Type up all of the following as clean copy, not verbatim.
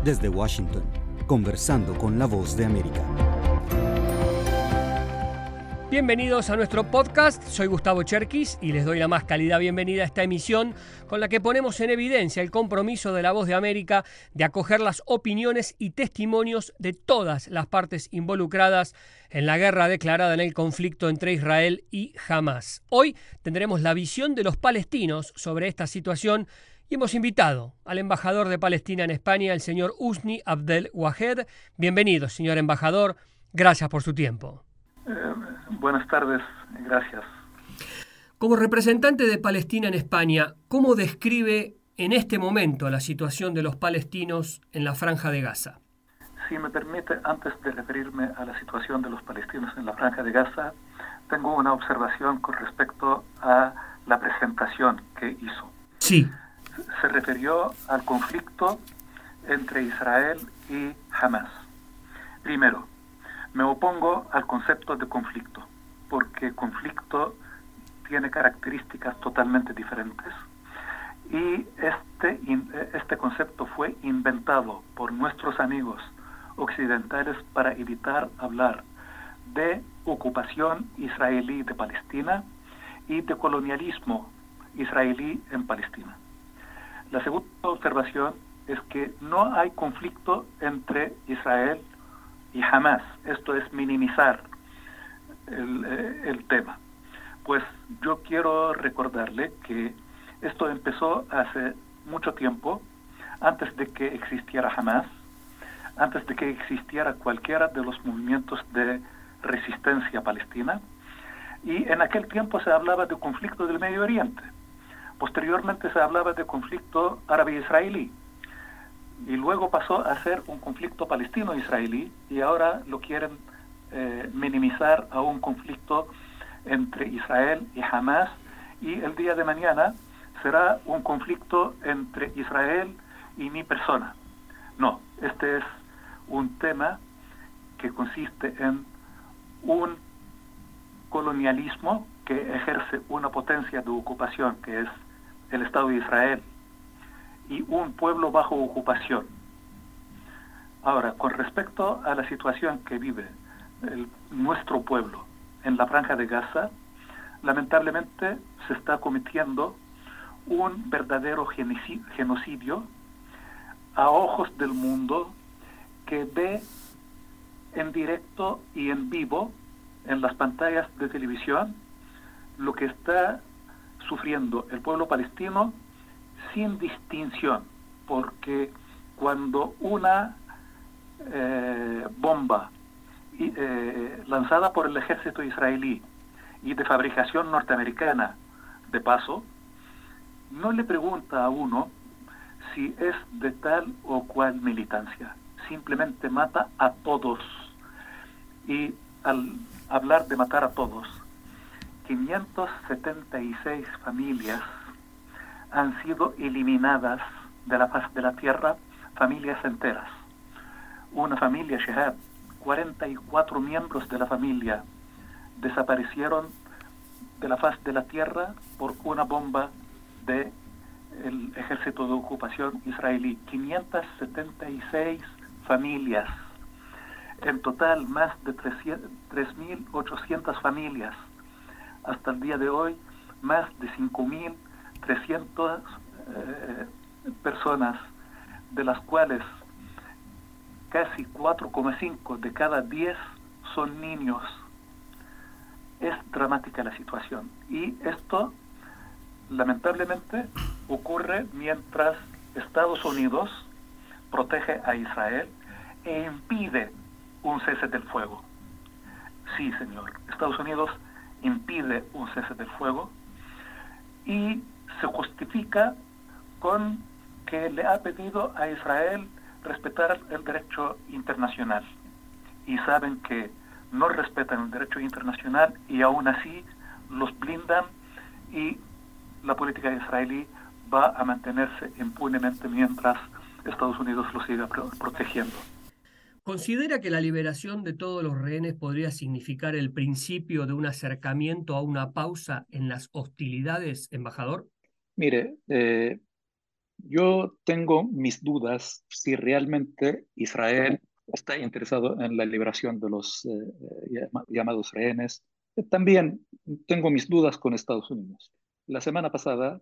Desde Washington, conversando con la Voz de América. Bienvenidos a nuestro podcast, soy Gustavo Cherkis y les doy la más cálida bienvenida a esta emisión con la que ponemos en evidencia el compromiso de la Voz de América de acoger las opiniones y testimonios de todas las partes involucradas en la guerra declarada en el conflicto entre Israel y Hamás. Hoy tendremos la visión de los palestinos sobre esta situación y hemos invitado al embajador de Palestina en España, el señor Husni Abdel Wahed. Bienvenido, señor embajador, gracias por su tiempo. Buenas tardes, gracias. Como representante de Palestina en España, ¿cómo describe en este momento la situación de los palestinos en la Franja de Gaza? Si me permite, antes de referirme a la situación de los palestinos en la Franja de Gaza, tengo una observación con respecto a la presentación que hizo. Sí. Se refirió al conflicto entre Israel y Hamás. Primero, me opongo al concepto de conflicto, porque conflicto tiene características totalmente diferentes y este concepto fue inventado por nuestros amigos occidentales para evitar hablar de ocupación israelí de Palestina y de colonialismo israelí en Palestina. La segunda observación es que no hay conflicto entre Israel y Hamás. Esto es minimizar el tema. Pues yo quiero recordarle que esto empezó hace mucho tiempo, antes de que existiera Hamás, antes de que existiera cualquiera de los movimientos de resistencia palestina, y en aquel tiempo se hablaba de conflicto del Medio Oriente. Posteriormente se hablaba de conflicto árabe-israelí. Y luego pasó a ser un conflicto palestino-israelí y ahora lo quieren minimizar a un conflicto entre Israel y Hamás, y el día de mañana será un conflicto entre Israel y mi persona. No, este es un tema que consiste en un colonialismo que ejerce una potencia de ocupación que es el Estado de Israel y un pueblo bajo ocupación. Ahora, con respecto a la situación que vive nuestro pueblo en la Franja de Gaza, lamentablemente se está cometiendo un verdadero genocidio a ojos del mundo que ve en directo y en vivo en las pantallas de televisión lo que está sufriendo el pueblo palestino sin distinción, porque cuando una bomba lanzada por el ejército israelí y de fabricación norteamericana, de paso, no le pregunta a uno si es de tal o cual militancia, simplemente mata a todos. Y al hablar de matar a todos, 576 familias han sido eliminadas de la faz de la tierra, familias enteras. Una familia Shehab, 44 miembros de la familia desaparecieron de la faz de la tierra por una bomba del ejército de ocupación israelí. 576 familias. En total, más de 3.800 familias. Hasta el día de hoy, más de 5.300 personas, de las cuales casi 4,5 de cada 10 son niños. Es dramática la situación. Y esto, lamentablemente, ocurre mientras Estados Unidos protege a Israel e impide un cese del fuego. Sí, señor. Estados Unidos impide un cese del fuego y se justifica con que le ha pedido a Israel respetar el derecho internacional. Y saben que no respetan el derecho internacional y aún así los blindan, y la política israelí va a mantenerse impunemente mientras Estados Unidos lo siga protegiendo. ¿Considera que la liberación de todos los rehenes podría significar el principio de un acercamiento a una pausa en las hostilidades, embajador? Mire, Yo tengo mis dudas si realmente Israel está interesado en la liberación de los llamados rehenes. También tengo mis dudas con Estados Unidos. La semana pasada,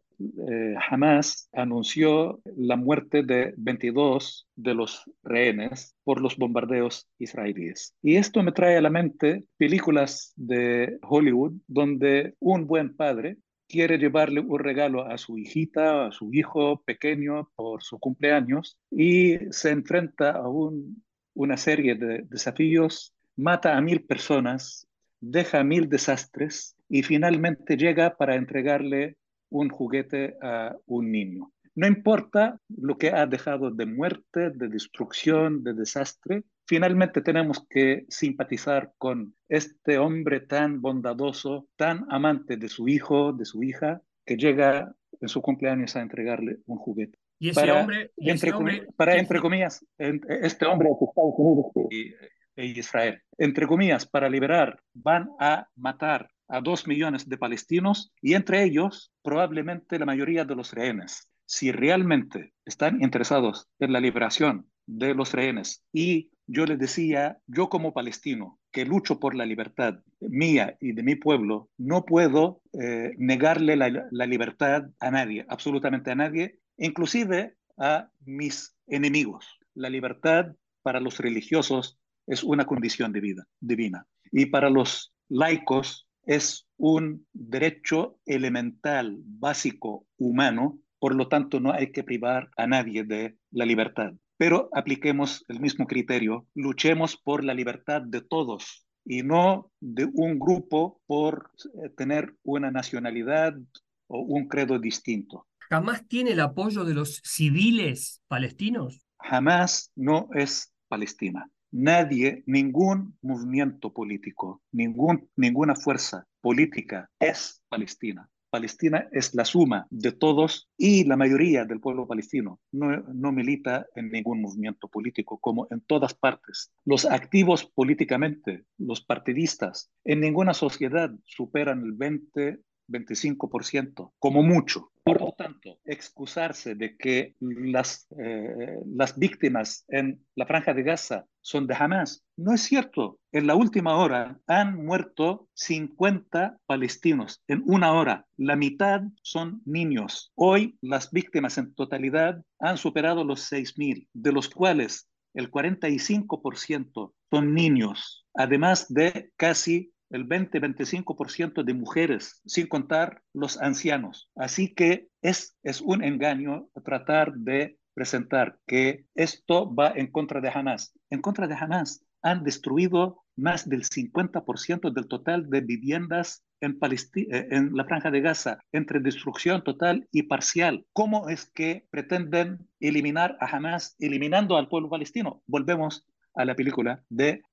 Hamas anunció la muerte de 22 de los rehenes por los bombardeos israelíes. Y esto me trae a la mente películas de Hollywood donde un buen padre quiere llevarle un regalo a su hijita, a su hijo pequeño por su cumpleaños y se enfrenta a una serie de desafíos, mata a 1.000 personas, deja 1.000 desastres y finalmente llega para entregarle un juguete a un niño. No importa lo que ha dejado de muerte, de destrucción, de desastre, finalmente tenemos que simpatizar con este hombre tan bondadoso, tan amante de su hijo, de su hija, que llega en su cumpleaños a entregarle un juguete. Y ese hombre, Para, entre comillas, este hombre de Estados Unidos e Israel, entre comillas, para liberar, van a matar a 2 millones de palestinos y entre ellos probablemente la mayoría de los rehenes. Si realmente están interesados en la liberación de los rehenes y yo les decía, yo como palestino que lucho por la libertad mía y de mi pueblo, no puedo negarle la libertad a nadie, absolutamente a nadie, inclusive a mis enemigos. La libertad para los religiosos es una condición de vida divina y para los laicos es un derecho elemental, básico, humano, por lo tanto no hay que privar a nadie de la libertad. Pero apliquemos el mismo criterio, luchemos por la libertad de todos y no de un grupo por tener una nacionalidad o un credo distinto. ¿jamás tiene el apoyo de los civiles palestinos? Jamás no es Palestina. Nadie, ningún movimiento político, ninguna fuerza política es Palestina. Palestina es la suma de todos y la mayoría del pueblo palestino no milita en ningún movimiento político, como en todas partes. Los activos políticamente, los partidistas, en ninguna sociedad superan el 20-25%, como mucho. Por lo tanto, excusarse de que las víctimas en la Franja de Gaza son de Hamas no es cierto. En la última hora han muerto 50 palestinos en una hora. La mitad son niños. Hoy las víctimas en totalidad han superado los 6.000, de los cuales el 45% son niños, además de casi el 20-25% de mujeres, sin contar los ancianos. Así que es un engaño tratar de presentar que esto va en contra de Hamas. En contra de Hamas han destruido más del 50% del total de viviendas en la Franja de Gaza, entre destrucción total y parcial. ¿Cómo es que pretenden eliminar a Hamas eliminando al pueblo palestino? Volvemos a la película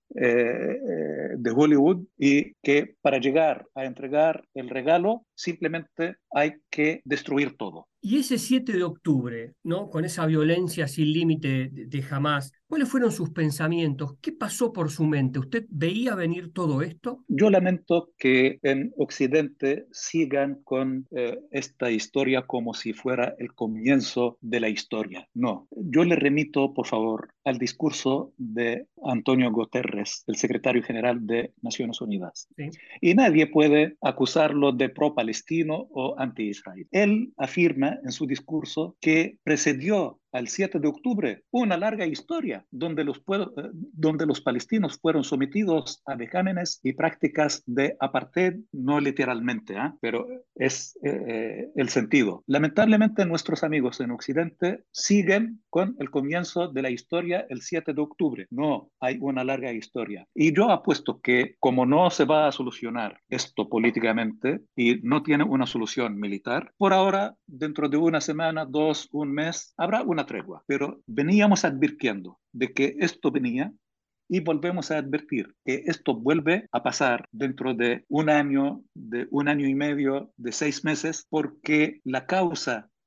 de Hollywood y que para llegar a entregar el regalo simplemente hay que destruir todo. Y ese 7 de octubre, ¿no? Con esa violencia sin límite de Hamas, ¿cuáles fueron sus pensamientos? ¿Qué pasó por su mente? ¿Usted veía venir todo esto? Yo lamento que en Occidente sigan con esta historia como si fuera el comienzo de la historia. No, yo le remito, por favor, al discurso de Antonio Guterres, el secretario general de Naciones Unidas. Sí. Y nadie puede acusarlo de pro-palestino o anti-Israel. Él afirma en su discurso que precedió al 7 de octubre una larga historia donde los palestinos fueron sometidos a vejámenes y prácticas de apartheid, no literalmente, pero es el sentido. Lamentablemente nuestros amigos en Occidente siguen con el comienzo de la historia el 7 de octubre. No, hay una larga historia. Y yo apuesto que como no se va a solucionar esto políticamente y no tiene una solución militar, por ahora, dentro de una semana, dos, un mes, habrá una tregua. Pero veníamos advirtiendo de que esto venía y volvemos a advertir que esto vuelve a pasar dentro de un año y medio, de 6 meses, porque la causa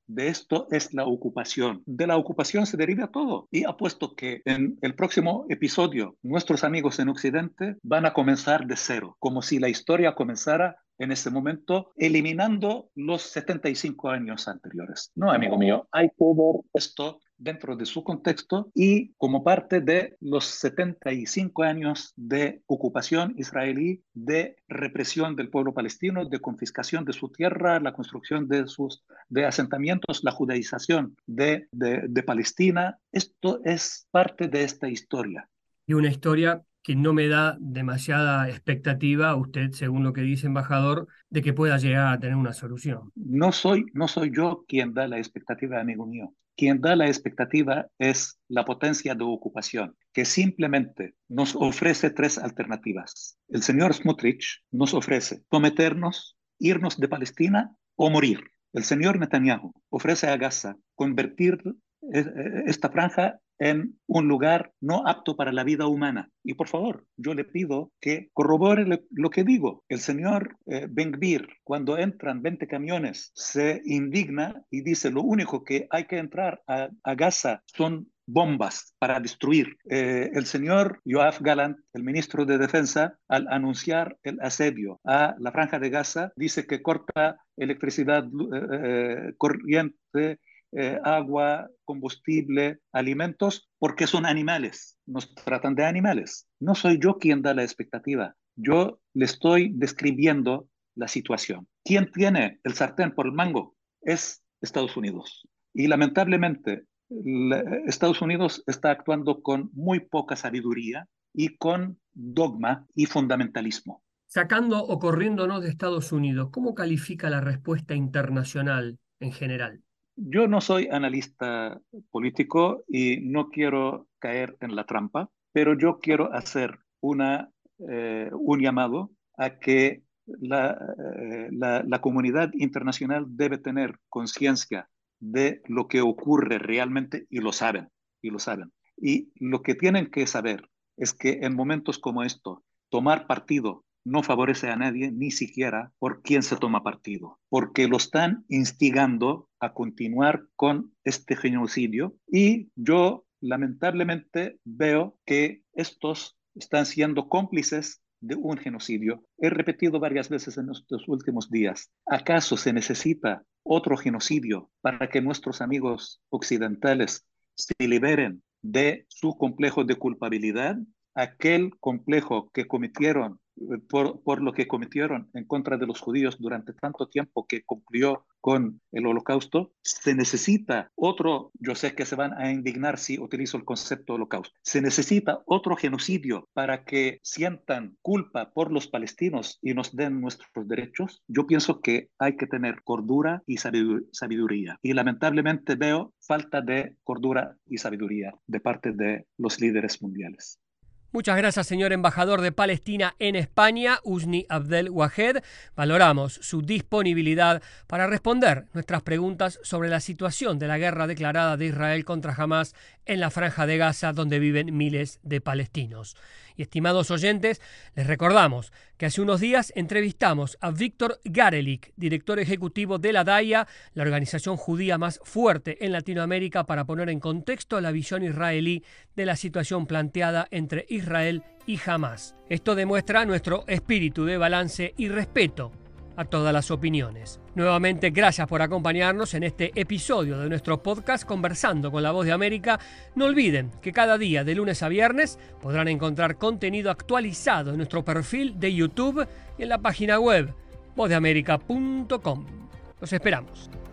de esto es la ocupación. De la ocupación se deriva todo. Y apuesto que en el próximo episodio nuestros amigos en Occidente van a comenzar de cero, como si la historia comenzara en ese momento, eliminando los 75 años anteriores. No, amigo mío, hay que ver esto dentro de su contexto y como parte de los 75 años de ocupación israelí, de represión del pueblo palestino, de confiscación de su tierra, la construcción de asentamientos, la judaización de Palestina. Esto es parte de esta historia. Y una historia que no me da demasiada expectativa a usted, según lo que dice, embajador, de que pueda llegar a tener una solución. No soy yo quien da la expectativa, amigo mío. Quien da la expectativa es la potencia de ocupación, que simplemente nos ofrece tres alternativas. El señor Smotrich nos ofrece someternos, irnos de Palestina o morir. El señor Netanyahu ofrece a Gaza convertir esta franja en un lugar no apto para la vida humana. Y por favor, yo le pido que corrobore lo que digo. El señor Ben-Gvir, cuando entran 20 camiones, se indigna y dice lo único que hay que entrar a Gaza son bombas para destruir. El señor Yoav Gallant, el ministro de Defensa, al anunciar el asedio a la franja de Gaza, dice que corta electricidad, corriente, agua, combustible, alimentos, porque son animales, nos tratan de animales. No soy yo quien da la expectativa, yo le estoy describiendo la situación. ¿Quién tiene el sartén por el mango? Es Estados Unidos. Y lamentablemente, Estados Unidos está actuando con muy poca sabiduría y con dogma y fundamentalismo. Sacando o corriéndonos de Estados Unidos, ¿cómo califica la respuesta internacional en general? Yo no soy analista político y no quiero caer en la trampa, pero yo quiero hacer un llamado a que la comunidad internacional debe tener conciencia de lo que ocurre realmente y lo saben. Y lo que tienen que saber es que en momentos como estos, tomar partido no favorece a nadie, ni siquiera por quien se toma partido, porque lo están instigando a continuar con este genocidio y yo lamentablemente veo que estos están siendo cómplices de un genocidio. He repetido varias veces en estos últimos días, ¿acaso se necesita otro genocidio para que nuestros amigos occidentales se liberen de su complejo de culpabilidad? Aquel complejo que cometieron por lo que cometieron en contra de los judíos durante tanto tiempo que cumplió con el holocausto, se necesita otro, yo sé que se van a indignar si utilizo el concepto holocausto, se necesita otro genocidio para que sientan culpa por los palestinos y nos den nuestros derechos. Yo pienso que hay que tener cordura y sabiduría. Y lamentablemente veo falta de cordura y sabiduría de parte de los líderes mundiales. Muchas gracias, señor embajador de Palestina en España, Husni Abdel Wahed. Valoramos su disponibilidad para responder nuestras preguntas sobre la situación de la guerra declarada de Israel contra Hamás en la Franja de Gaza, donde viven miles de palestinos. Y estimados oyentes, les recordamos que hace unos días entrevistamos a Víctor Garelik, director ejecutivo de la DAIA, la organización judía más fuerte en Latinoamérica, para poner en contexto la visión israelí de la situación planteada entre Israel y Hamás. Esto demuestra nuestro espíritu de balance y respeto a todas las opiniones. Nuevamente, gracias por acompañarnos en este episodio de nuestro podcast Conversando con la Voz de América. No olviden que cada día, de lunes a viernes, podrán encontrar contenido actualizado en nuestro perfil de YouTube y en la página web vozdeamerica.com. Los esperamos.